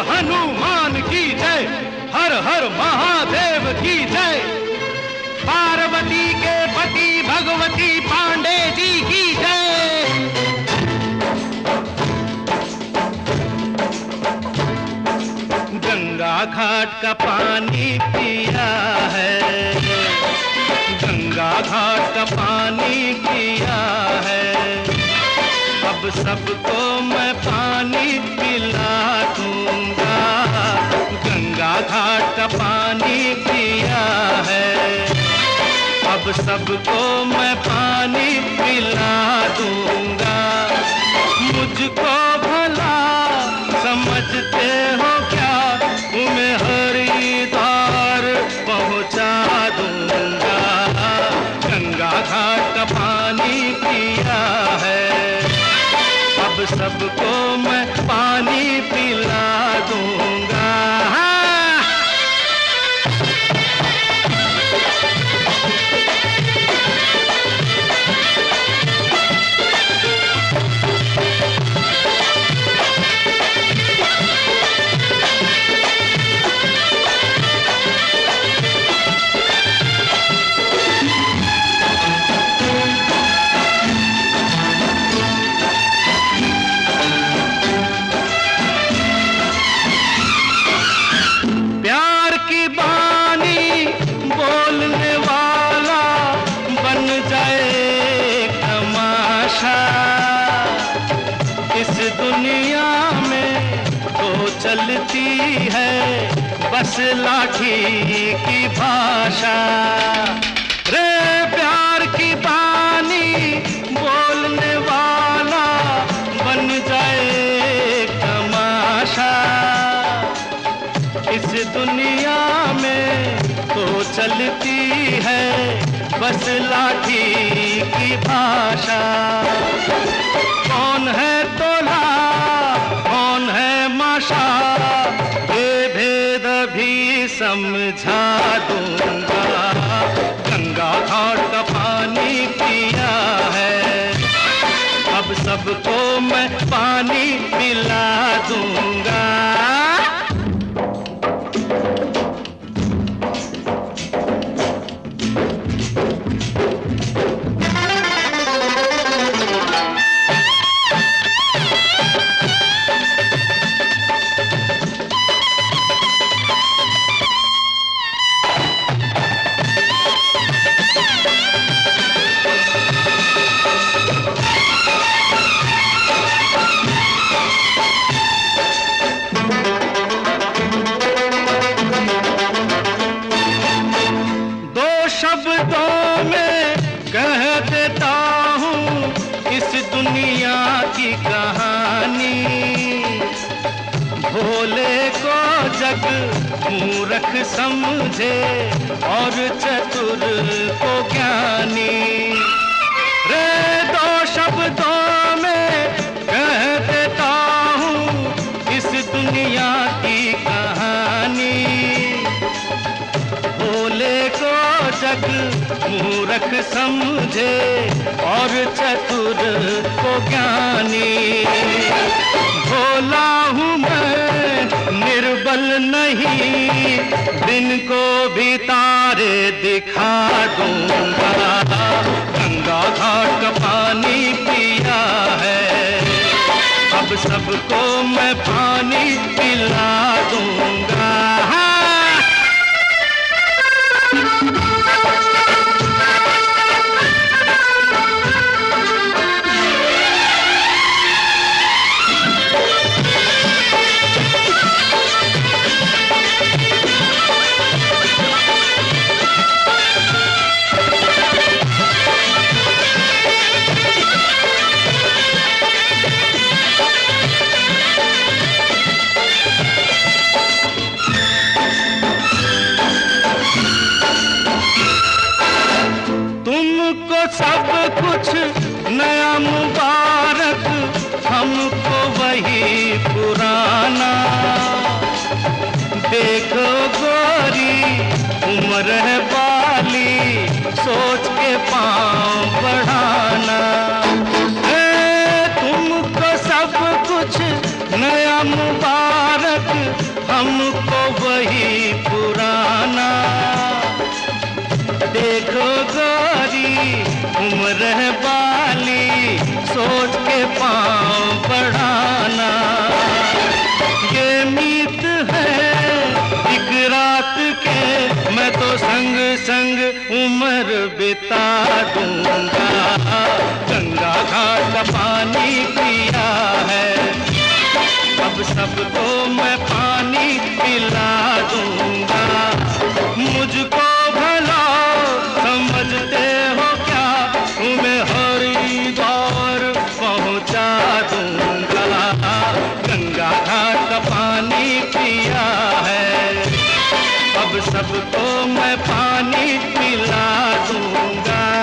हनुमान की जय, हर हर महादेव की जय। पार्वती के पति भगवती पांडे जी की जय। गंगा घाट का पानी पिया है, गंगा घाट का पानी पिया है। अब सबको मैं पानी पिला दूंगा, गंगा घाट का पानी पिया है। अब सबको मैं पानी पिला दूंगा। मुझको भला समझते हो क्या, तुम्हें हरिद्वार पहुंचा दूंगा। गंगा घाट का पानी पिया है, अब सबको मैं पानी पिला दूंगा। दुनिया में तो चलती है बस लाठी की भाषा। रे प्यार की बानी बोलने वाला बन जाए तमाशा। इस दुनिया में तो चलती है बस लाठी की भाषा। कौन है तोला कौन है माशा, ये भेद भी समझा दूंगा। गंगा घाट का पानी पिया है, अब सबको मैं पानी पिला दूंगा। शब्दों में कह देता हूँ इस दुनिया की कहानी। भोले को जग मूर्ख समझे और चतुर को ज्ञानी। रे दो शब्दों में कह देता हूँ इस दुनिया की कहानी। भोले को जग मूर्ख समझे और चतुर को ज्ञानी। भोला हूँ मैं निर्बल नहीं, दिन को भी तारे दिखा दूंगा। गंगा घाट का पानी पिया है, अब सबको मैं पानी पिला दूंगा। सब कुछ नया मुबारक, हमको वही पुराना। देखो गोरी उम्र है बाली, सोच के पाँव बढ़ाना। तुमको सब कुछ नया मुबारक, के पांव बढ़ाना। ये मीत है एक रात के, मैं तो संग संग उम्र बिता दूंगा। गंगा घाट का पानी पिया है, अब सबको मैं पानी पिला दूंगा। मुझको भला समझते हो क्या, तुम्हें हरिद्वार पहुंचा दूंगा। गंगा घाट का पानी पिया है, अब सबको मैं पानी पिला दूंगा।